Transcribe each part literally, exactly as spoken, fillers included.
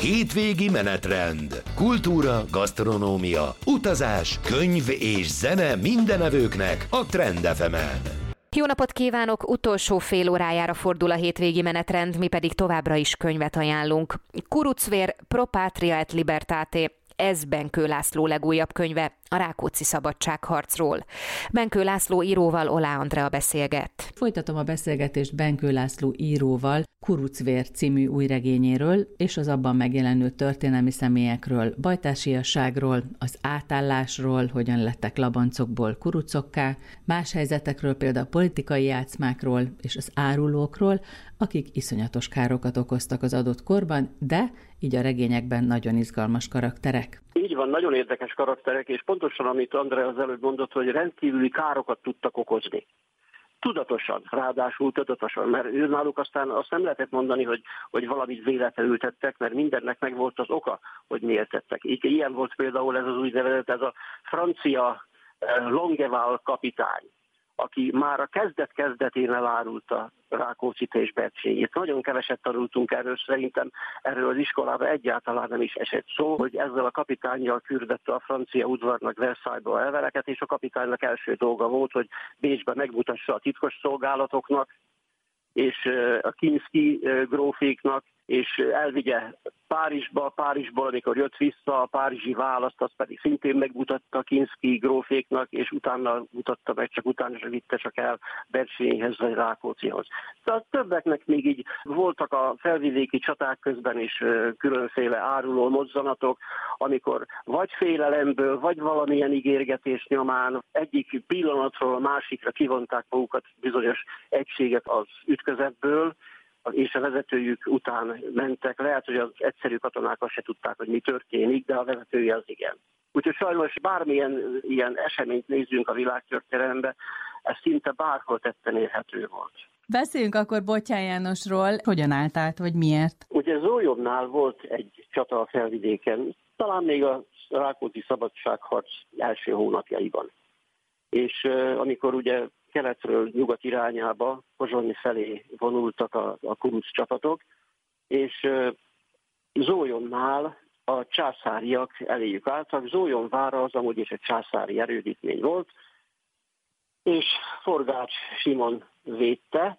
Hétvégi menetrend. Kultúra, gasztronómia, utazás, könyv és zene mindenevőknek a Trend ef emen. Jó napot kívánok! Utolsó fél órájára fordul a hétvégi menetrend, mi pedig továbbra is könyvet ajánlunk. Kuruczvér Pro Patria et Libertate. Ez Benkő László legújabb könyve a Rákóczi szabadságharcról. Benkő László íróval Olá Andrea beszélget. Folytatom a beszélgetést Benkő László íróval Kuruczvér című új regényéről és az abban megjelenő történelmi személyekről, bajtársiasságról, az átállásról, hogyan lettek labancokból kurucokká, más helyzetekről, például politikai játszmákról és az árulókról, akik iszonyatos károkat okoztak az adott korban, de így a regényekben nagyon izgalmas karakterek. Így van, nagyon érdekes karakterek, és pontosan, amit Andrea az előbb mondott, hogy rendkívüli károkat tudtak okozni. Tudatosan, ráadásul tudatosan, mert ő náluk aztán azt nem lehetett mondani, hogy, hogy valamit véletlenül tettek, mert mindennek meg volt az oka, hogy miért tettek. Ilyen volt például ez az úgynevezett, ez a francia Longueval kapitány, aki már a kezdet-kezdetén elárulta Rákóczit és Bercsényit. Nagyon keveset tanultunk erről, szerintem erről az iskolában egyáltalán nem is esett szó, hogy ezzel a kapitánnyal küldette a francia udvarnak Versailles-ba a leveleket, és a kapitánynak első dolga volt, hogy Bécsben megmutassa a titkos szolgálatoknak, és a Kinszky gróféknak, és elvigye Párizsba, Párizsból, amikor jött vissza a párizsi választ, azt pedig szintén megmutatta a Kinszky gróféknak, és utána mutatta meg, csak utána se vitte csak el Bercsényhez vagy Rákóczihoz. Tehát többeknek még így voltak a felvidéki csaták közben is különféle áruló mozzanatok, amikor vagy félelemből, vagy valamilyen ígérgetés nyomán egyik pillanatról a másikra kivonták magukat bizonyos egységek az ütközetből, és a vezetőjük után mentek. Lehet, hogy az egyszerű katonák azt se tudták, hogy mi történik, de a vezetője az igen. Úgyhogy sajnos bármilyen ilyen eseményt nézzünk a világtörténelembe, ez szinte bárhol tetten érhető volt. Beszéljünk akkor Bottyán Jánosról. Hogyan állt át, vagy miért? Ugye Zólyomnál volt egy csata a Felvidéken, talán még a Rákóczi szabadságharc első hónapjaiban. És uh, amikor ugye keletről nyugat irányába, Pozsony felé vonultak a, a kuruc csapatok, és uh, Zólyomnál a császáriak eléjük álltak. Zólyon vára az amúgy is egy császári erődítmény volt, és Forgács Simon védte,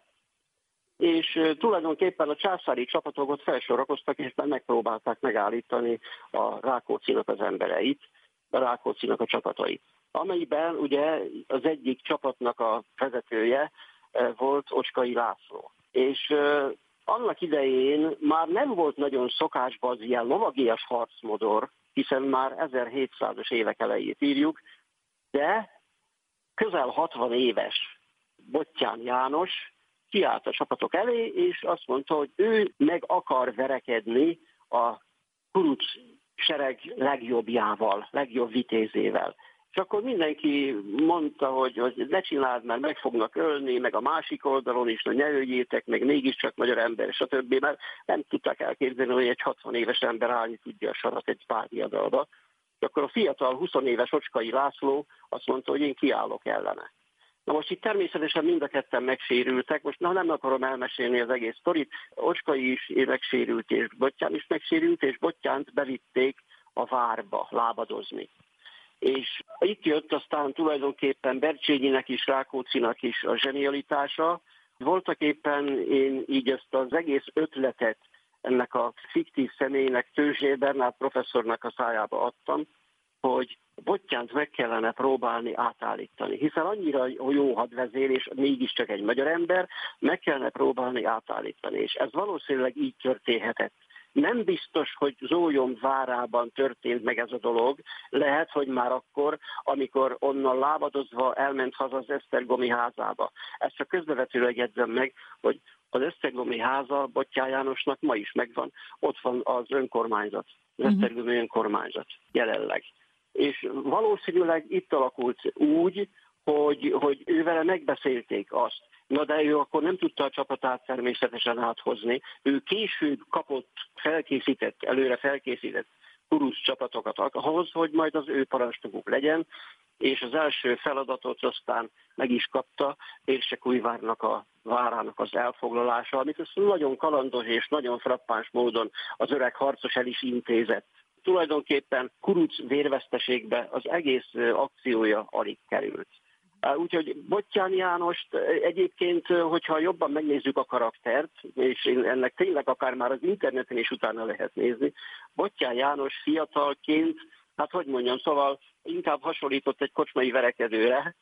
és uh, tulajdonképpen a császári csapatok ott felsorakoztak, és megpróbálták megállítani a Rákóczinak az embereit, a Rákóczinak a csapatait. Amelyben ugye az egyik csapatnak a vezetője volt Ocskai László. És uh, annak idején már nem volt nagyon szokásban az ilyen lovagias harcmodor, hiszen már ezerhétszázas évek elejét írjuk, de közel hatvan éves Bottyán János kiállt a csapatok elé, és azt mondta, hogy ő meg akar verekedni a kuruc sereg legjobbjával, legjobb vitézével. És akkor mindenki mondta, hogy, hogy ne csináld, mert meg fognak ölni, meg a másik oldalon is, hogy ne öljétek, meg mégiscsak magyar ember, stb. Mert nem tudták elképzelni, hogy egy hatvan éves ember állni tudja a sarat egy pár diadalba. És akkor a fiatal húsz éves Ocskai László azt mondta, hogy én kiállok ellene. Na most itt természetesen mind a ketten megsérültek, most na, nem akarom elmesélni az egész sztorit, Ocskai is megsérült, és Bottyán is megsérült, és Bottyánt bevitték a várba lábadozni. És itt jött aztán tulajdonképpen Bercsényinek is, Rákóczinak is a zsenialitása. Voltak éppen én így ezt az egész ötletet ennek a fiktív személynek, Tőzsér Bernát professzornak a szájába adtam, hogy Bottyánt meg kellene próbálni átállítani, hiszen annyira jó hadvezér, és mégiscsak egy magyar ember, meg kellene próbálni átállítani, és ez valószínűleg így történhetett. Nem biztos, hogy Zólyom várában történt meg ez a dolog. Lehet, hogy már akkor, amikor onnan lábadozva elment haza az esztergomi házába. Ezt csak közbevetőleg jegyzem meg, hogy az esztergomi háza Bottyán Jánosnak ma is megvan. Ott van az önkormányzat, az esztergomi önkormányzat jelenleg. És valószínűleg itt alakult úgy, hogy, hogy ővele megbeszélték azt, Na de ő akkor nem tudta a csapatát természetesen áthozni. Ő később kapott felkészített, előre felkészített kuruc csapatokat ahhoz, hogy majd az ő parancsnokuk legyen, és az első feladatot aztán meg is kapta, Érsekújvárnak a várának az elfoglalása, amit azt nagyon kalandos és nagyon frappáns módon az öreg harcos el is intézett. Tulajdonképpen kuruc vérveszteségbe az egész akciója alig került. Úgyhogy Bottyán Jánost egyébként, hogyha jobban megnézzük a karaktert, és ennek tényleg akár már az interneten is utána lehet nézni, Bottyán János fiatalként, hát hogy mondjam, szóval inkább hasonlított egy kocsmai verekedőre,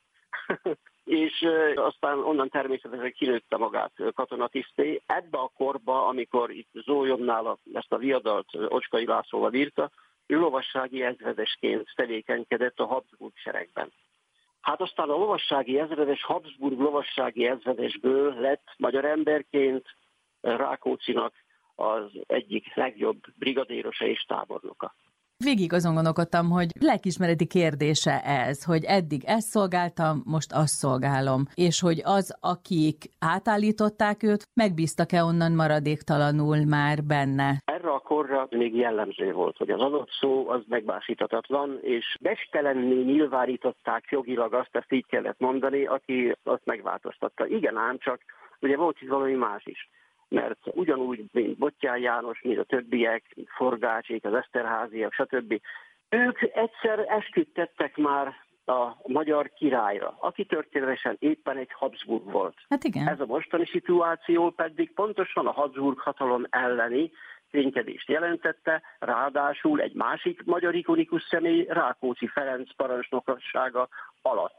és aztán onnan természetesen kinőtte magát katonatiszté. Ebbe a korba, amikor itt Zólyomnál ezt a viadalt Ocskai Lászlóval írta, ő lovassági ezredesként tevékenykedett a Habsburg seregben. Hát aztán a lovassági ezredes, Habsburg lovassági ezredesből lett magyar emberként Rákóczinak az egyik legjobb brigadérosa és tábornoka. Végig azon gondolkodtam, hogy lelkiismereti kérdése ez, hogy eddig ezt szolgáltam, most azt szolgálom, és hogy az, akik átállították őt, megbíztak-e onnan maradéktalanul már benne? Erre a korra még jellemző volt, hogy az adott szó az megbászíthatatlan, és bestelenné nyilvánították jogilag azt, ezt így kellett mondani, aki azt megváltoztatta. Igen ám, csak ugye volt itt valami más is. Mert ugyanúgy, mint Bottyán János, mint a többiek, Forgácsék, az Eszterházyak, stb. Ők egyszer esküdtettek már a magyar királyra, aki történetesen éppen egy Habsburg volt. Hát igen. Ez a mostani szituáció pedig pontosan a Habsburg hatalom elleni ténykedést jelentette, ráadásul egy másik magyar ikonikus személy, Rákóczi Ferenc parancsnoksága alatt.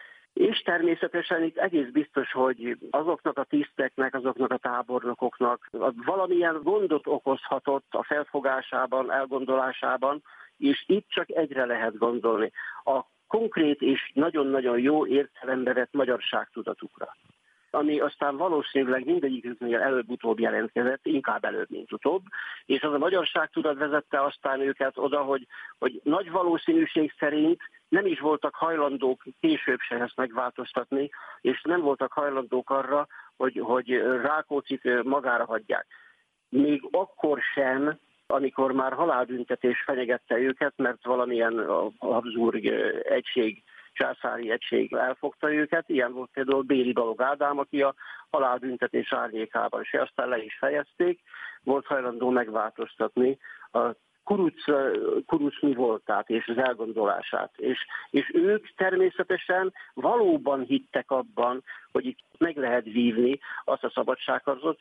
És természetesen itt egész biztos, hogy azoknak a tiszteknek, azoknak a tábornokoknak valamilyen gondot okozhatott a felfogásában, elgondolásában, és itt csak egyre lehet gondolni. A konkrét és nagyon-nagyon jó értelembe vett magyarságtudatukra, ami aztán valószínűleg mindegyiküknél előbb-utóbb jelentkezett, inkább előbb, mint utóbb, és az a magyarságtudat vezette aztán őket oda, hogy, hogy nagy valószínűség szerint nem is voltak hajlandók később se ezt megváltoztatni, és nem voltak hajlandók arra, hogy, hogy Rákóczit magára hagyják. Még akkor sem, amikor már halálbüntetés fenyegette őket, mert valamilyen a Habsburg egység, császári egység elfogta őket. Ilyen volt például Béli Balogh Ádám, aki a halálbüntetés árnyékában se, aztán le is fejezték, volt hajlandó megváltoztatni a Kuruc, Kuruc mi voltát és az elgondolását. És, és ők természetesen valóban hittek abban, hogy itt meg lehet vívni azt a szabadságharcot,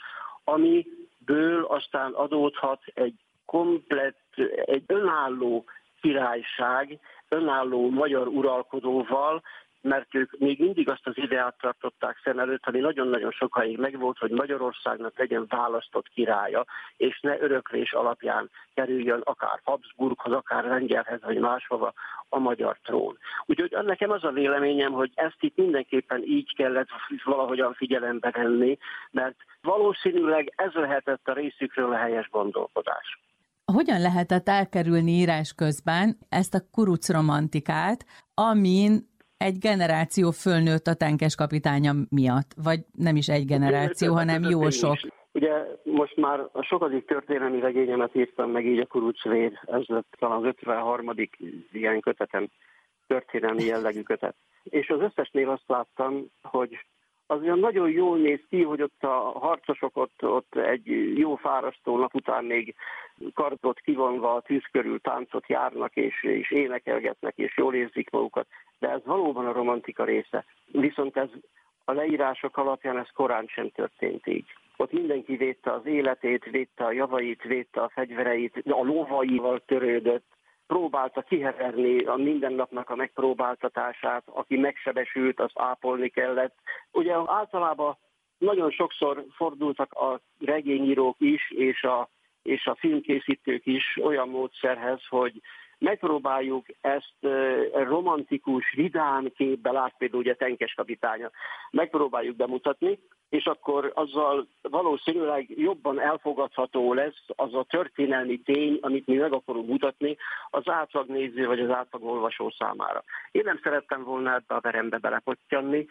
amiből aztán adódhat egy komplett, egy önálló királyság, önálló magyar uralkodóval, mert ők még mindig azt az ideát tartották szem előtt, ami nagyon-nagyon sokáig megvolt, hogy Magyarországnak legyen választott királya, és ne öröklés alapján kerüljön akár Habsburghoz, akár Lengyelhez, vagy máshova a magyar trón. Úgyhogy nekem az a véleményem, hogy ezt itt mindenképpen így kellett valahogyan figyelembe venni, mert valószínűleg ez lehetett a részükről a helyes gondolkodás. Hogyan lehetett elkerülni írás közben ezt a kuruc romantikát, amin egy generáció fölnőtt a tenkes kapitánya miatt? Vagy nem is egy generáció, hanem jó sok. Ugye most már a sokadik történelmi regényemet írtam meg így a Kuruczvér, ez lett talán az ötvenharmadik ilyen kötetem, történelmi jellegű kötet. És az összesnél azt láttam, hogy az olyan nagyon jól néz ki, hogy ott a harcosok ott, ott egy jó fárasztó nap után még kardot kivonva a tűz körül táncot járnak, és, és énekelgetnek, és jól érzik magukat. De ez valóban a romantika része. Viszont ez a leírások alapján ez korán sem történt így. Ott mindenki védte az életét, védte a javait, védte a fegyvereit, a lovaival törődött, próbálta kiheverni a mindennapnak a megpróbáltatását, aki megsebesült, azt ápolni kellett. Ugye általában nagyon sokszor fordultak a regényírók is, és a, és a filmkészítők is olyan módszerhez, hogy megpróbáljuk ezt romantikus, vidám képbe, lát például ugye Tenkes kapitánya, megpróbáljuk bemutatni, és akkor azzal valószínűleg jobban elfogadható lesz az a történelmi tény, amit mi meg akarunk mutatni az átlagnéző vagy az átlagolvasó számára. Én nem szerettem volna ebbe a verembe belepottyanni,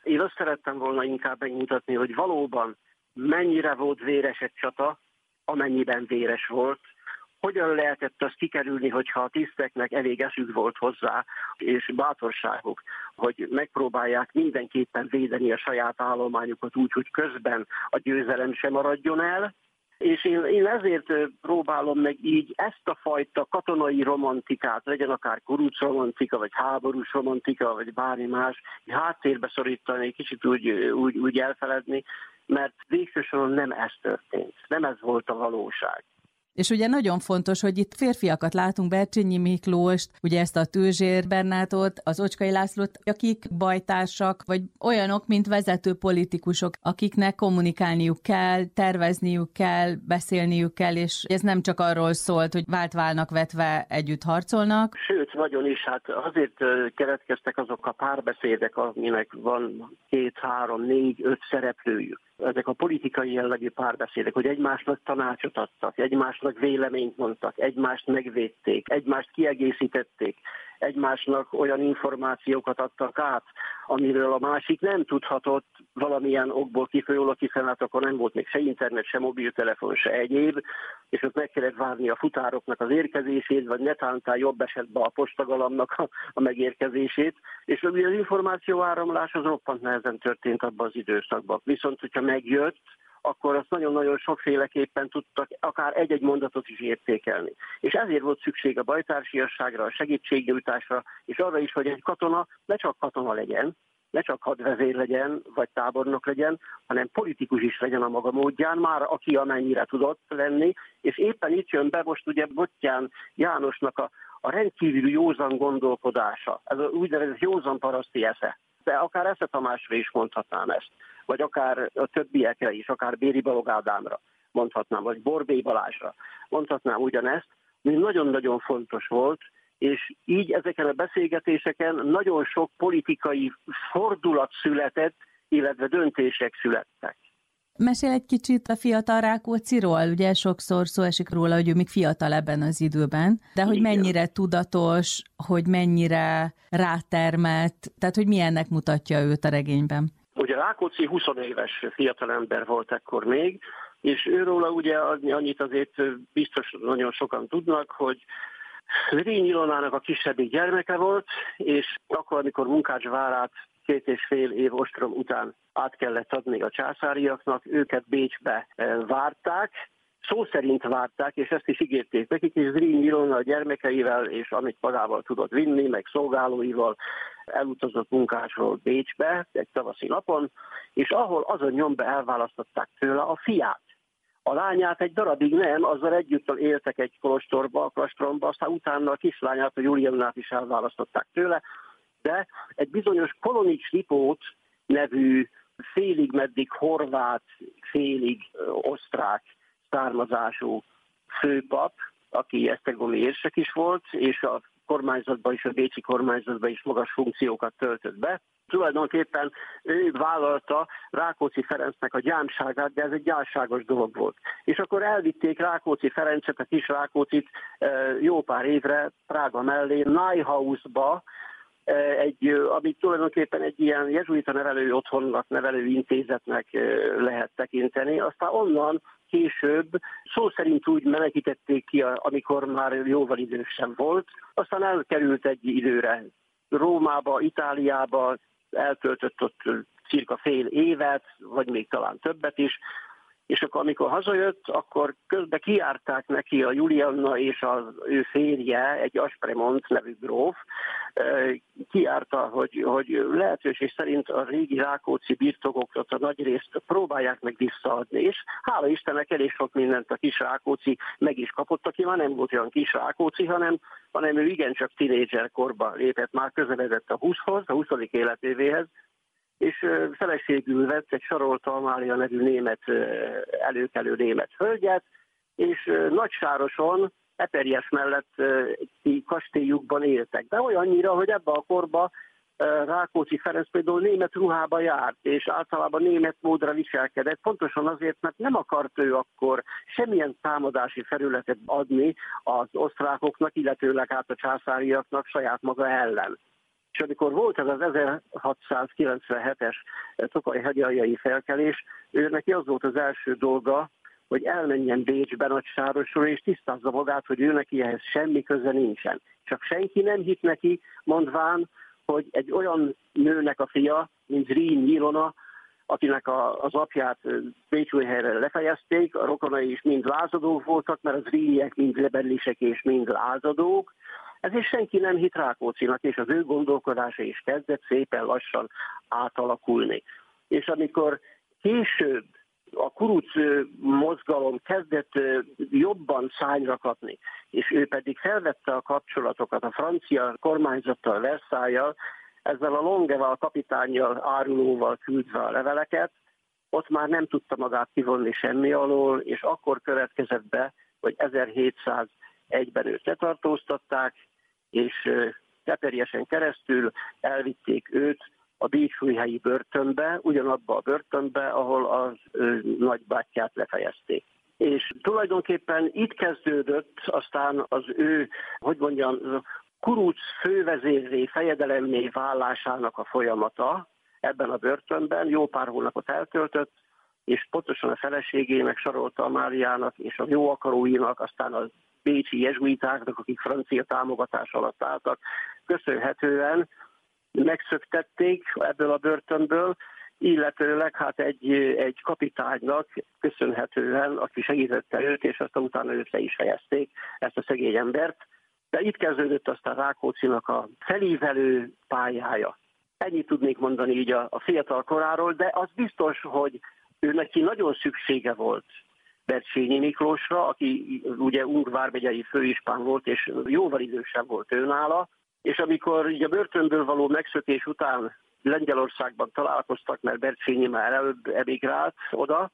Én azt szerettem volna inkább megmutatni, hogy valóban mennyire volt véres egy csata, amennyiben véres volt, hogyan lehetett azt kikerülni, hogyha a tiszteknek elég eszük volt hozzá, és bátorságuk, hogy megpróbálják mindenképpen védeni a saját állományukat úgy, hogy közben a győzelem sem maradjon el. És én, én ezért próbálom meg így ezt a fajta katonai romantikát, legyen akár kuruc romantika, vagy háborús romantika, vagy bármi más, háttérbe szorítani, kicsit úgy, úgy, úgy elfeledni, mert végső soron nem ez történt, nem ez volt a valóság. És ugye nagyon fontos, hogy itt férfiakat látunk, Bercsényi Miklóst, ugye ezt a Tőzsér Bernátot, az Ocskay Lászlót, akik bajtársak, vagy olyanok, mint vezető politikusok, akiknek kommunikálniuk kell, tervezniük kell, beszélniük kell, és ez nem csak arról szólt, hogy vált válnak vetve együtt harcolnak. Sőt, nagyon is, hát azért keletkeztek azok a párbeszédek, aminek van két, három, négy, öt szereplőjük. Ezek a politikai jellegű párbeszédek, hogy egymásnak tanácsot adtak, egymásnak véleményt mondtak, egymást megvédték, egymást kiegészítették, egymásnak olyan információkat adtak át, amiről a másik nem tudhatott valamilyen okból kifolyólag, hiszen hát akkor nem volt még se internet, se mobiltelefon, se egyéb, és ott meg kellett várni a futároknak az érkezését, vagy netántán jobb esetben a postagalamnak a, a megérkezését, és ugye az információáramlás az roppant nehezen történt abban az időszakban. Viszont, hogyha megjött, akkor azt nagyon-nagyon sokféleképpen tudtak akár egy-egy mondatot is értékelni. És ezért volt szükség a bajtársiasságra, a segítségnyújtásra, és arra is, hogy egy katona ne csak katona legyen, ne csak hadvezér legyen, vagy tábornok legyen, hanem politikus is legyen a maga módján, már aki amennyire tudott lenni, és éppen itt jön be most ugye Bottyán Jánosnak a, a rendkívül józan gondolkodása, ez az úgynevezett józan paraszti esze. De akár Esze Tamásra is mondhatnám ezt, vagy akár a többiekre is, akár Béri Balogh Ádámra mondhatnám, vagy Borbély Balázsra mondhatnám ugyanezt, mi nagyon-nagyon fontos volt, és így ezeken a beszélgetéseken nagyon sok politikai fordulat született, illetve döntések születtek. Mesél egy kicsit a fiatal Rákócziról, ugye sokszor szó esik róla, hogy ő még fiatal ebben az időben, de hogy Igen. mennyire tudatos, hogy mennyire rátermett, tehát hogy milyennek mutatja őt a regényben. Ugye Rákóczi húsz éves fiatalember volt ekkor még, és őróla ugye annyit azért biztos nagyon sokan tudnak, hogy Zrínyi Ilonának a kisebbik gyermeke volt, és akkor, amikor Munkácsvárát két és fél év ostrom után át kellett adni a császáriaknak, őket Bécsbe várták, szó szerint várták, és ezt is ígérték nekik, és Zrínyi Ilona a gyermekeivel, és amit magával tudott vinni, meg szolgálóival elutazott Munkácsról Bécsbe egy tavaszi napon, és ahol azon nyomba elválasztották tőle a fiát. A lányát egy darabig nem, azzal együtt éltek egy kolostorba, a klastromba, aztán utána a kislányát, a Juliannát is elválasztották tőle, de egy bizonyos Kolonics Lipót nevű félig meddig horvát, félig osztrák származású főpap, aki esztergomi érsek is volt, és a kormányzatban is, a bécsi kormányzatban is magas funkciókat töltött be. Tulajdonképpen ő vállalta Rákóczi Ferencnek a gyámságát, de ez egy gyámságos dolog volt. És akkor elvitték Rákóczi Ferencet, a kis Rákóczit jó pár évre Prága mellé, Neuhausba, egy, amit tulajdonképpen egy ilyen jezsuita nevelő otthonnak, nevelő intézetnek lehet tekinteni. Aztán onnan később szó szerint úgy menekítették ki, amikor már jóval idősebb volt. Aztán elkerült egy időre Rómába, Itáliába, eltöltött ott cirka fél évet, vagy még talán többet is, és akkor amikor hazajött, akkor közben kijárták neki a Julianna és az ő férje, egy Aspremont nevű gróf, kijárta, hogy, hogy lehetőség szerint a régi Rákóczi birtokokat a nagy részt próbálják meg visszaadni, és hála Istennek elég sok mindent a kis Rákóczi meg is kapott, aki már nem volt olyan kis Rákóczi, hanem, hanem ő igencsak tínédzser korba lépett, már közeledett a húszhoz, a huszadik életévéhez, és feleségül vett egy Sarolta Amália nevű német, előkelő német hölgyet, és Nagysároson, Eperjes mellett kastélyukban éltek. De olyannyira, hogy ebben a korban Rákóczi Ferenc például német ruhába járt, és általában német módra viselkedett, pontosan azért, mert nem akart ő akkor semmilyen támadási felületet adni az osztrákoknak, illetőleg hát a császáriaknak saját maga ellen. És amikor volt ez az ezerhatszázkilencvenhetes Tokaj-hegyaljai felkelés, ő neki az volt az első dolga, hogy elmenjen Bécsbe Nagysárosról, és tisztázza magát, hogy ő neki ehhez semmi köze nincsen. Csak senki nem hitt neki, mondván, hogy egy olyan nőnek a fia, mint Zrínyi Ilona, akinek a, az apját Bécsújhelyre lefejezték, a rokonai is mind lázadók voltak, mert az zrínyiek mind rebellisek és mind lázadók. Ezért senki nem hitt Rákóczinak, és az ő gondolkodása is kezdett szépen lassan átalakulni. És amikor később a kuruc mozgalom kezdett jobban szányra kapni, és ő pedig felvette a kapcsolatokat a francia kormányzattal, Versailles-jal, ezzel a Longueval kapitánnyal, árulóval küldve a leveleket, ott már nem tudta magát kivonni semmi alól, és akkor következett be, hogy ezerhétszázegyben őt letartóztatták, és teperjesen keresztül elvitték őt a bécsújhelyi börtönbe, ugyanabba a börtönbe, ahol az ő nagybátyját lefejezték. És tulajdonképpen itt kezdődött aztán az ő, hogy mondjam, kuruc fővezérré, fejedelemmé válásának a folyamata ebben a börtönben. Jó pár hónapot eltöltött, és pontosan a feleségének, Sarolta Amáliának és a jó akaróinak, aztán a bécsi jezsuitáknak, akik francia támogatás alatt álltak, köszönhetően megszöktették ebből a börtönből, illetőleg hát egy, egy kapitánynak köszönhetően, aki segítette őt, és aztán utána őt le is fejezték, ezt a szegény embert. De itt kezdődött aztán Rákóczinak a felívelő pályája. Ennyit tudnék mondani így a, a fiatal koráról, de az biztos, hogy ő neki nagyon szüksége volt Bercsényi Miklósra, aki ugye Ung vármegyei főispán volt, és jóval idősebb volt őnála, és amikor így a börtönből való megszökés után Lengyelországban találkoztak, mert Bercsényi már előbb emigrált oda,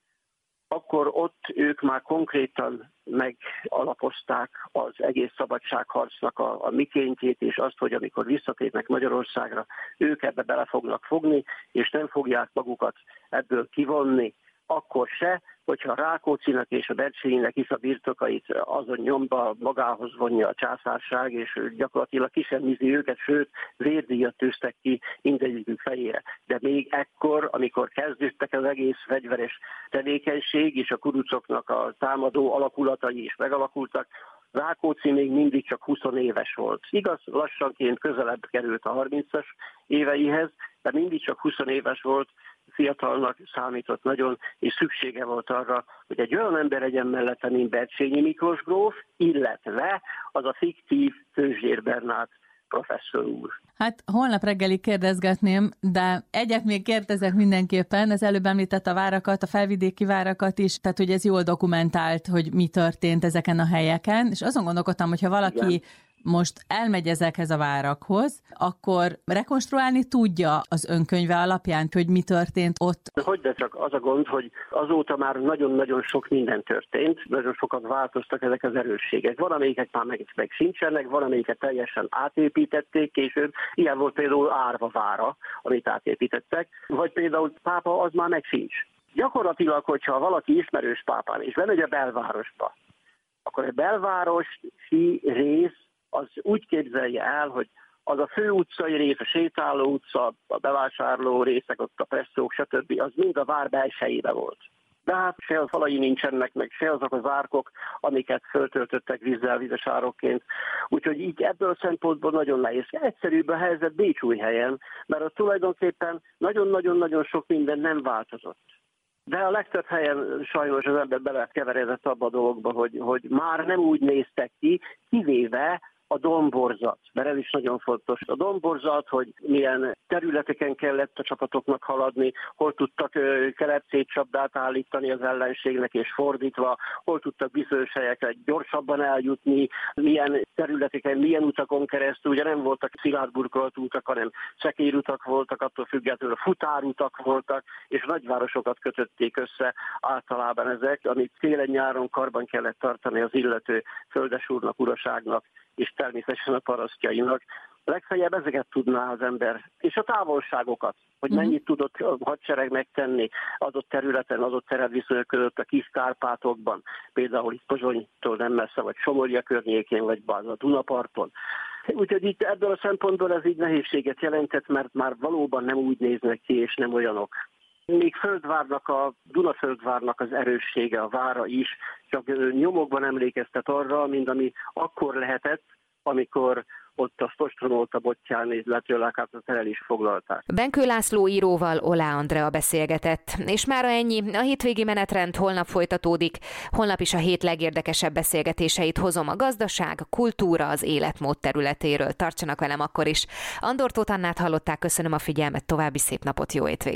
akkor ott ők már konkrétan megalapozták az egész szabadságharcnak a, a mikéntjét, és azt, hogy amikor visszatérnek Magyarországra, ők ebbe bele fognak fogni, és nem fogják magukat ebből kivonni, akkor se, hogyha Rákóczinak és a Bercsényinek is a birtokait azon nyomba magához vonja a császárság, és gyakorlatilag kisemmizi őket, sőt, vérdíjat tűztek ki mindegyikük fejére. De még ekkor, amikor kezdődtek az egész fegyveres tevékenység, és a kurucoknak a támadó alakulatai is megalakultak, Rákóczi még mindig csak húsz éves volt. Igaz, lassanként közelebb került a harmincas éveihez, de mindig csak húsz éves volt, fiatalnak számított nagyon, és szüksége volt arra, hogy egy olyan ember legyen mellette, mint Bercsényi Miklós gróf, illetve az a fiktív Tőzsér Bernát professzor úr. Hát holnap reggelig kérdezgetném, de egyet még kérdezek mindenképpen, az előbb említett a várakat, a felvidéki várakat is, tehát hogy ez jól dokumentált, hogy mi történt ezeken a helyeken, és azon gondolkodtam, hogyha valaki igen. most elmegy ezekhez a várakhoz, akkor rekonstruálni tudja az önkönyve alapján, hogy mi történt ott? Hogy de csak az a gond, hogy azóta már nagyon-nagyon sok minden történt, nagyon sokat változtak ezek az erősségek. Van, amelyiket már meg, meg sincsenek, van, amelyiket teljesen átépítették később. Ilyen volt például Árva vára, amit átépítettek, vagy például Pápa, az már meg sincs. Gyakorlatilag, hogyha valaki ismerős pápán, és bemegy a belvárosba, akkor a belvárosi rész az úgy képzelje el, hogy az a fő utcai rész, a sétáló utca, a bevásárló részek, ott a presszók, stb. Az mind a vár belsejébe volt. De hát se a falai nincsenek, meg se azok az árkok, amiket föltöltöttek vízzel, vizes árokként. Úgyhogy így ebből a szempontból nagyon nehéz. Egyszerűbb a helyzet Bécsújhelyen, mert ott tulajdonképpen nagyon-nagyon-nagyon sok minden nem változott. De a legtöbb helyen sajnos az ember belekeveredett abba a dologba, hogy, hogy már nem úgy néztek ki, kivéve a domborzat, mert ez is nagyon fontos. A domborzat, hogy milyen területeken kellett a csapatoknak haladni, hol tudtak kelepcét csapdát állítani az ellenségnek, és fordítva, hol tudtak bizonyos helyekre gyorsabban eljutni, milyen területeken, milyen utakon keresztül, ugye nem voltak szilárd burkolt utak, hanem szekérutak voltak, attól függetlenül futárutak voltak, és nagyvárosokat kötötték össze általában ezek, amit télen-nyáron karban kellett tartani az illető földesúrnak, uraságnak, és természetesen a parasztjainak. Legfeljebb ezeket tudná az ember. És a távolságokat, hogy mennyit tudott a hadsereg megtenni adott területen, adott területviszonyok között a Kis-Kárpátokban, például itt Pozsonytól nem messze, vagy Somorja környékén, vagy a Dunaparton. Úgyhogy itt ebből a szempontból ez így nehézséget jelentett, mert már valóban nem úgy néznek ki, és nem olyanok. Még Földvárnak, a Dunaföldvárnak az erőssége, a vára is, csak nyomokban emlékeztet arra, mint ami akkor lehetett, amikor ott a Stostronolta bottyán, illetve a el is foglalták. Benkő László íróval Olá Andrea beszélgetett. És mára ennyi, a hétvégi menetrend holnap folytatódik. Holnap is a hét legérdekesebb beszélgetéseit hozom a gazdaság, a kultúra, az életmód területéről. Tartsanak velem akkor is. Andor Tóth Annát hallották, köszönöm a figyelmet, további szép napot, jó hétvégét!